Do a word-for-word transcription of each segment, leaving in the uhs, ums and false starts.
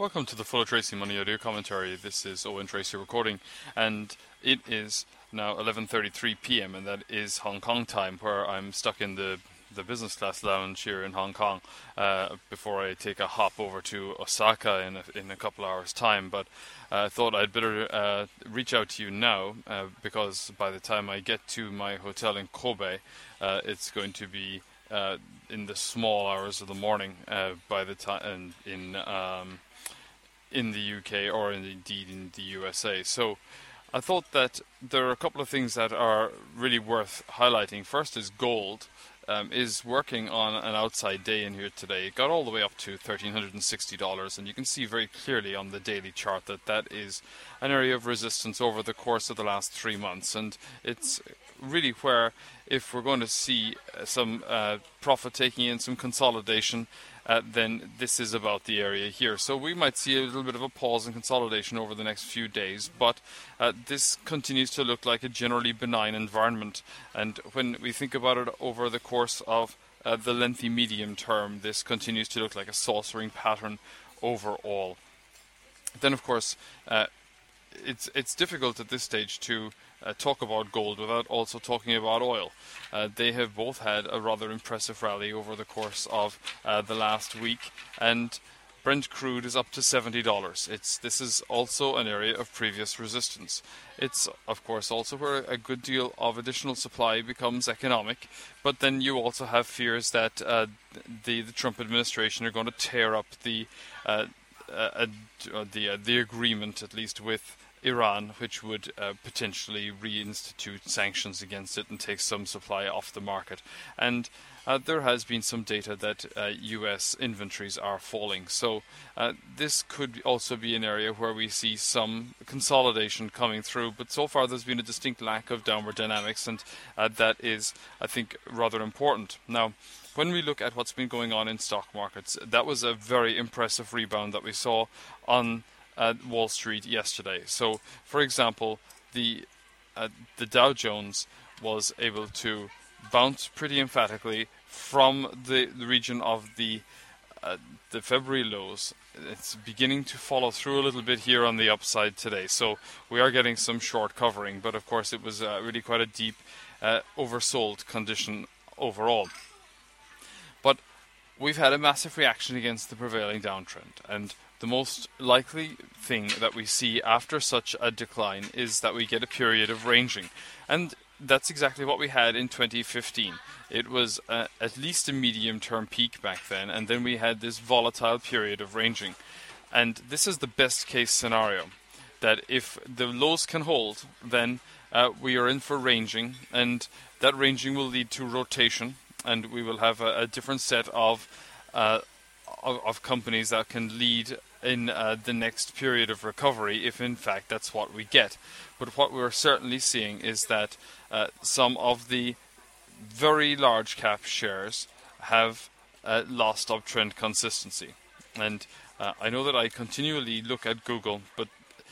Welcome to the Full of Tracy Money Audio Commentary. This is Owen Tracy recording, and it is now eleven thirty-three p m and that is Hong Kong time, where I'm stuck in the the business class lounge here in Hong Kong uh, before I take a hop over to Osaka in a, in a couple hours time. But I uh, thought I'd better uh, reach out to you now uh, because by the time I get to my hotel in Kobe, uh, it's going to be uh, in the small hours of the morning. Uh, by the time in um, in the U K, or indeed in the U S A. So I thought that there are a couple of things that are really worth highlighting. First is gold um, is working on an outside day in here today. It got all the way up to one thousand three hundred sixty dollars, and you can see very clearly on the daily chart that that is an area of resistance over the course of the last three months. And it's really where, if we're going to see some uh, profit taking in, some consolidation, Uh, then this is about the area here. So we might see a little bit of a pause in consolidation over the next few days, but uh, this continues to look like a generally benign environment. And when we think about it over the course of uh, the lengthy medium term, this continues to look like a saucering pattern overall. Then, of course, uh, it's it's difficult at this stage to Uh, talk about gold without also talking about oil. Uh, they have both had a rather impressive rally over the course of uh, the last week, and Brent crude is up to seventy dollars. It's this is also an area of previous resistance. It's of course also where a good deal of additional supply becomes economic, but then you also have fears that uh, the the Trump administration are going to tear up the uh, uh, uh, the uh, the agreement, at least with Iran, which would uh, potentially reinstitute sanctions against it and take some supply off the market. And uh, there has been some data that uh, U S inventories are falling. So uh, this could also be an area where we see some consolidation coming through. But so far there's been a distinct lack of downward dynamics, and uh, that is, I think, rather important. Now, when we look at what's been going on in stock markets, that was a very impressive rebound that we saw on at Wall Street yesterday. So, for example, the uh, the Dow Jones was able to bounce pretty emphatically from the, the region of the uh, the February lows. It's beginning to follow through a little bit here on the upside today. So we are getting some short covering, but of course it was uh, really quite a deep uh, oversold condition overall. But we've had a massive reaction against the prevailing downtrend, and the most likely thing that we see after such a decline is that we get a period of ranging. And that's exactly what we had in twenty fifteen. It was uh, at least a medium-term peak back then, and then we had this volatile period of ranging. And this is the best-case scenario, that if the lows can hold, then uh, we are in for ranging, and that ranging will lead to rotation, and we will have a, a different set of, uh, of of companies that can lead in uh, the next period of recovery, if in fact that's what we get. But what we're certainly seeing is that uh, some of the very large cap shares have uh, lost uptrend consistency. And uh, I know that I continually look at Google, but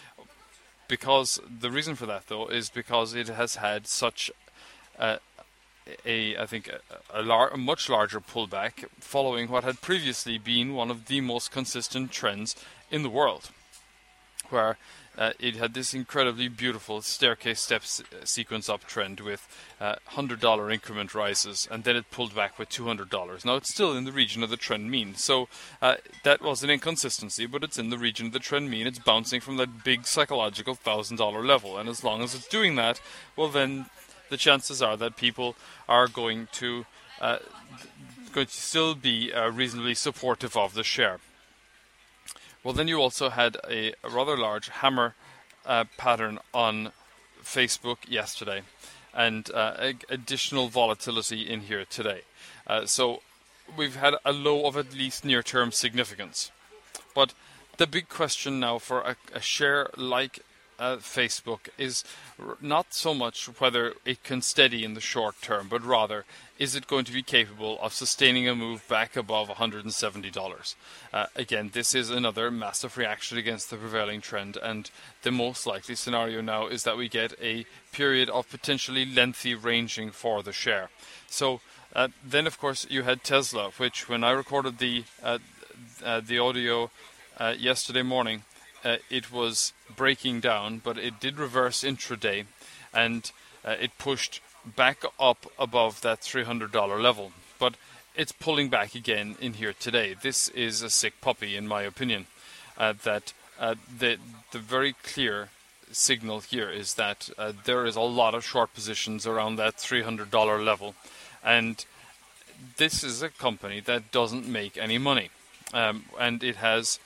because the reason for that though is because it has had such uh, a I think a, a, lar- a much larger pullback following what had previously been one of the most consistent trends in the world, where uh, it had this incredibly beautiful staircase steps sequence uptrend with uh, one hundred dollar increment rises, and then it pulled back with two hundred dollars. Now it's still in the region of the trend mean, so uh, that was an inconsistency, but it's in the region of the trend mean. It's bouncing from that big psychological one thousand dollar level, and as long as it's doing that, well then the chances are that people are going to uh, going to still be uh, reasonably supportive of the share. Well, then you also had a, a rather large hammer uh, pattern on Facebook yesterday, and uh, additional volatility in here today. Uh, so we've had a low of at least near-term significance. But the big question now for a, a share like Uh, Facebook is r- not so much whether it can steady in the short term, but rather, is it going to be capable of sustaining a move back above one hundred seventy dollars? Uh, again, this is another massive reaction against the prevailing trend, and the most likely scenario now is that we get a period of potentially lengthy ranging for the share. So uh, then, of course, you had Tesla, which when I recorded the uh, uh, the audio uh, yesterday morning, uh, it was breaking down, but it did reverse intraday, and uh, it pushed back up above that three hundred dollar level. But it's pulling back again in here today. This is a sick puppy, in my opinion. Uh, that uh, the the very clear signal here is that uh, there is a lot of short positions around that three hundred dollar level, and this is a company that doesn't make any money, um, and it has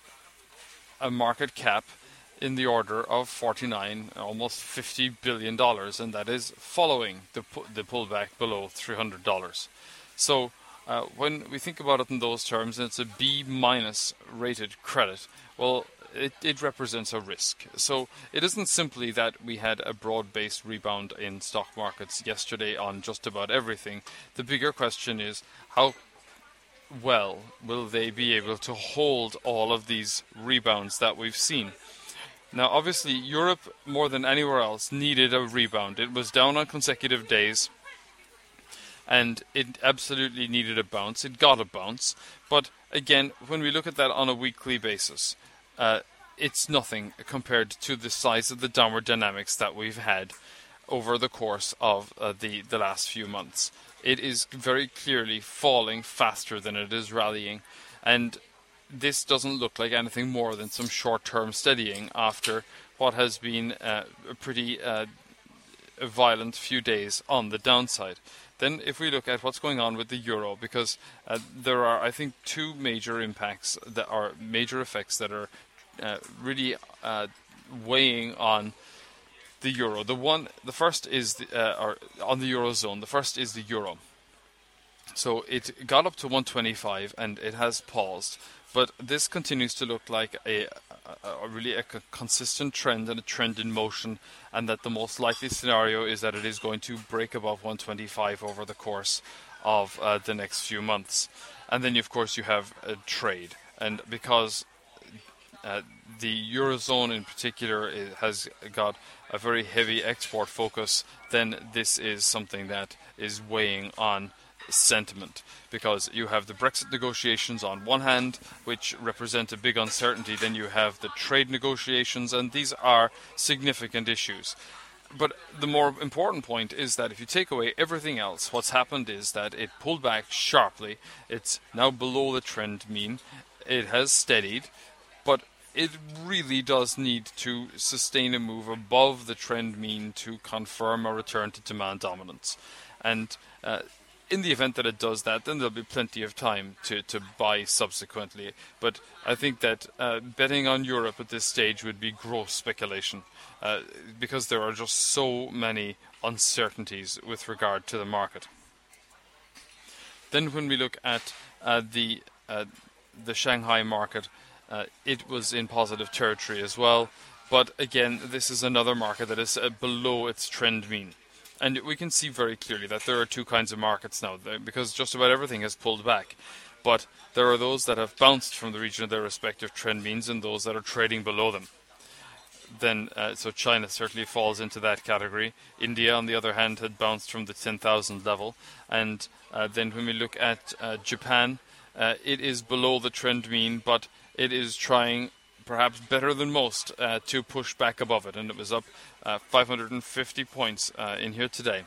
a market cap in the order of forty-nine, almost fifty billion dollars, and that is following the pu- the pullback below three hundred dollars. So uh, when we think about it in those terms, and it's a B minus rated credit, well, it, it represents a risk. So it isn't simply that we had a broad-based rebound in stock markets yesterday on just about everything. The bigger question is, how well will they be able to hold all of these rebounds that we've seen? Now, obviously, Europe, more than anywhere else, needed a rebound. It was down on consecutive days, and it absolutely needed a bounce. It got a bounce. But again, when we look at that on a weekly basis, uh, it's nothing compared to the size of the downward dynamics that we've had over the course of uh, the, the last few months. It is very clearly falling faster than it is rallying, and this doesn't look like anything more than some short-term steadying after what has been uh, a pretty uh, a violent few days on the downside. Then if we look at what's going on with the euro, because uh, there are, I think, two major impacts that are major effects that are uh, really uh, weighing on the euro. The one, the first is the, uh, or on the eurozone. The first is the euro. So it got up to one twenty-five and it has paused, but this continues to look like a, a, a really a consistent trend and a trend in motion, and that the most likely scenario is that it is going to break above one twenty-five over the course of uh, the next few months. And then, of course, you have a trade, and because uh, the eurozone in particular is, has got a very heavy export focus, then this is something that is weighing on sentiment, because you have the Brexit negotiations on one hand, which represent a big uncertainty. Then you have the trade negotiations, and these are significant issues. But the more important point is that if you take away everything else, what's happened is that it pulled back sharply. It's now below the trend mean. It has steadied, but it really does need to sustain a move above the trend mean to confirm a return to demand dominance. And uh, in the event that it does that, then there'll be plenty of time to, to buy subsequently. But I think that uh, betting on Europe at this stage would be gross speculation, uh, because there are just so many uncertainties with regard to the market. Then when we look at uh, the uh, the Shanghai market, uh, it was in positive territory as well. But again, this is another market that is uh, below its trend mean. And we can see very clearly that there are two kinds of markets now, because just about everything has pulled back. But there are those that have bounced from the region of their respective trend means, and those that are trading below them. Then, uh, so China certainly falls into that category. India, on the other hand, had bounced from the ten thousand level. And uh, then when we look at uh, Japan, uh, it is below the trend mean, but it is trying perhaps better than most uh, to push back above it, and it was up uh, five hundred fifty points uh, in here today.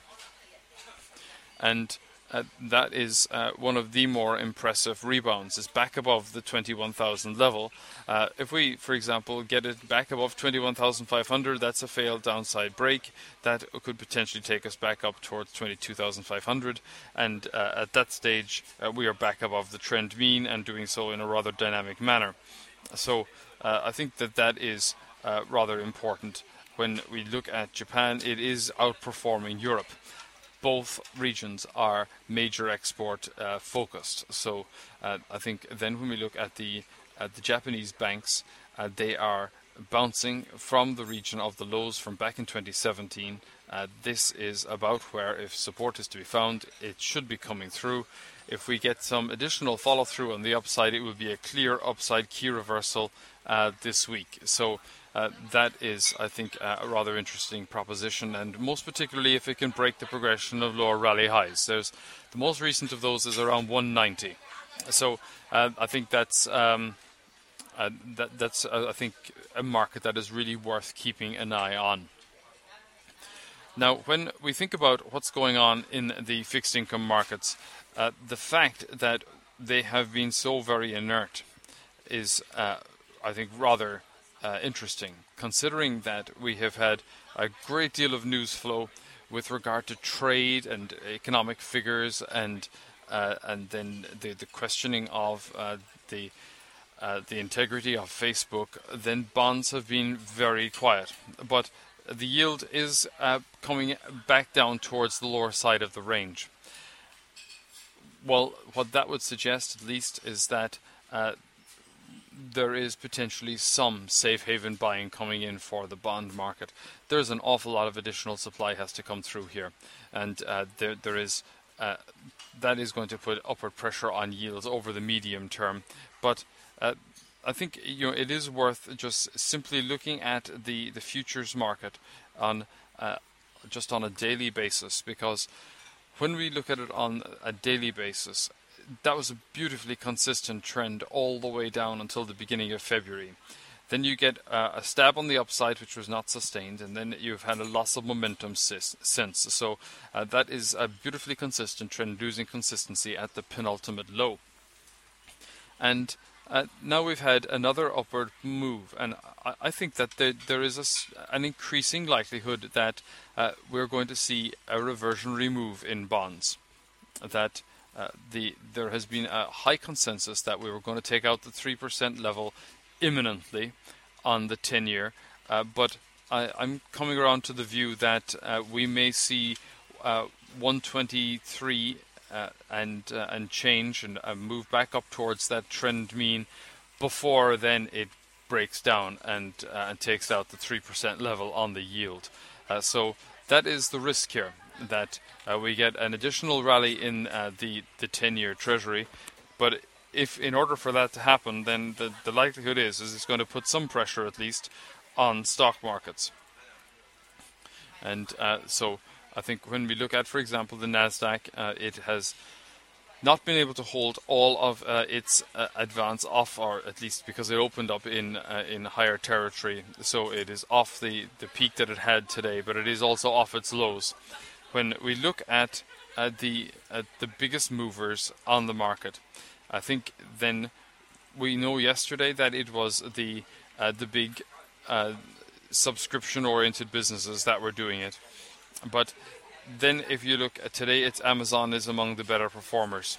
And uh, that is uh, one of the more impressive rebounds. It's back above the twenty-one thousand level. Uh, if we, for example, get it back above twenty-one thousand five hundred, that's a failed downside break. That could potentially take us back up towards twenty-two thousand five hundred, and uh, at that stage uh, we are back above the trend mean, and doing so in a rather dynamic manner. So Uh, I think that that is uh, rather important. When we look at Japan, it is outperforming Europe. Both regions are major export uh, focused. So uh, I think then when we look at the at the Japanese banks, uh, they are bouncing from the region of the lows from back in twenty seventeen. Uh, this is about where, if support is to be found, it should be coming through. If we get some additional follow-through on the upside, it will be a clear upside key reversal uh, this week. So uh, that is, I think, uh, a rather interesting proposition, and most particularly if it can break the progression of lower rally highs. There's the most recent of those is around one ninety. So uh, I think that's um, uh, that, that's, uh, I think, a market that is really worth keeping an eye on. Now, when we think about what's going on in the fixed income markets, uh, the fact that they have been so very inert is, uh, I think, rather uh, interesting, considering that we have had a great deal of news flow with regard to trade and economic figures, and uh, and then the, the questioning of uh, the uh, the integrity of Facebook. Then bonds have been very quiet, but the yield is uh, coming back down towards the lower side of the range. Well, what that would suggest, at least, is that uh, there is potentially some safe haven buying coming in for the bond market. There's an awful lot of additional supply has to come through here, and uh, there there is uh, that is going to put upward pressure on yields over the medium term. But uh, I think, you know, it is worth just simply looking at the the futures market on uh, just on a daily basis, because when we look at it on a daily basis, that was a beautifully consistent trend all the way down until the beginning of February. Then you get uh, a stab on the upside, which was not sustained, and then you've had a loss of momentum sis- since. So uh, that is a beautifully consistent trend, losing consistency at the penultimate low. And uh, now we've had another upward move, and I, I think that there, there is a, an increasing likelihood that uh, we're going to see a reversionary move in bonds. That Uh, the there has been a high consensus that we were going to take out the three percent level imminently on the ten-year, uh, but I, I'm coming around to the view that uh, we may see uh, one twenty-three uh, and uh, and change and uh, move back up towards that trend mean before then it breaks down and, uh, and takes out the three percent level on the yield. Uh, so that is the risk here, that uh, we get an additional rally in uh, the the ten-year Treasury, but if in order for that to happen, then the, the likelihood is is it's going to put some pressure at least on stock markets. And uh, so I think when we look at, for example, the Nasdaq, uh, it has not been able to hold all of uh, its uh, advance off, or at least because it opened up in uh, in higher territory, so it is off the, the peak that it had today, but it is also off its lows. When we look at uh, the uh, the biggest movers on the market, I think then we know yesterday that it was the uh, the big uh, subscription-oriented businesses that were doing it, but then if you look at today, it's Amazon is among the better performers,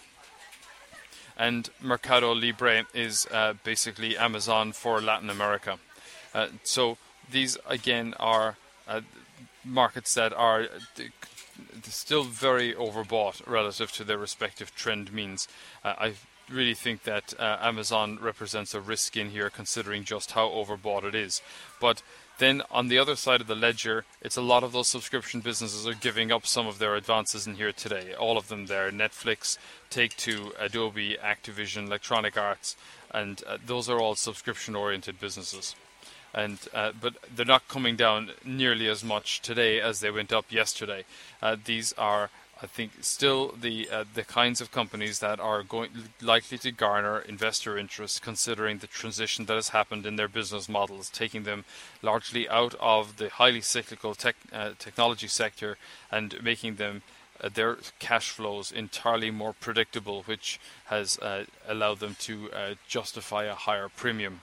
and Mercado Libre is uh, basically Amazon for Latin America. Uh, so these again are uh, markets that are uh, still very overbought relative to their respective trend means. Uh, I really think that uh, Amazon represents a risk in here, considering just how overbought it is. But then on the other side of the ledger, it's a lot of those subscription businesses are giving up some of their advances in here today. All of them there: Netflix, Take-Two, Adobe, Activision, Electronic Arts, and uh, those are all subscription-oriented businesses. And uh, but they're not coming down nearly as much today as they went up yesterday. Uh, these are, I think, still the uh, the kinds of companies that are going likely to garner investor interest, considering the transition that has happened in their business models, taking them largely out of the highly cyclical tech, uh, technology sector and making them uh, their cash flows entirely more predictable, which has uh, allowed them to uh, justify a higher premium.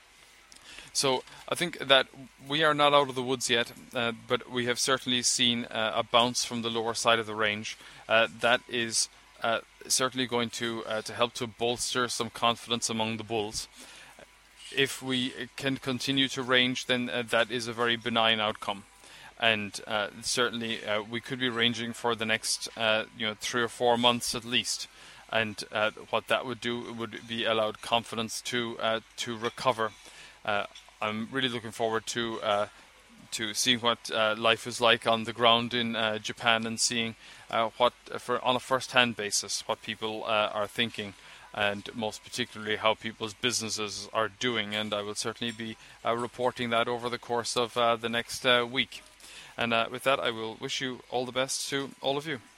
So I think that we are not out of the woods yet, uh, but we have certainly seen uh, a bounce from the lower side of the range. Uh, that is uh, certainly going to uh, to help to bolster some confidence among the bulls. If we can continue to range, then uh, that is a very benign outcome, and uh, certainly uh, we could be ranging for the next uh, you know three or four months at least. And uh, what that would do would be allowed confidence to uh, to recover. Uh, I'm really looking forward to uh, to seeing what uh, life is like on the ground in uh, Japan, and seeing uh, what, for on a first-hand basis, what people uh, are thinking, and most particularly how people's businesses are doing. And I will certainly be uh, reporting that over the course of uh, the next uh, week. And uh, with that, I will wish you all the best to all of you.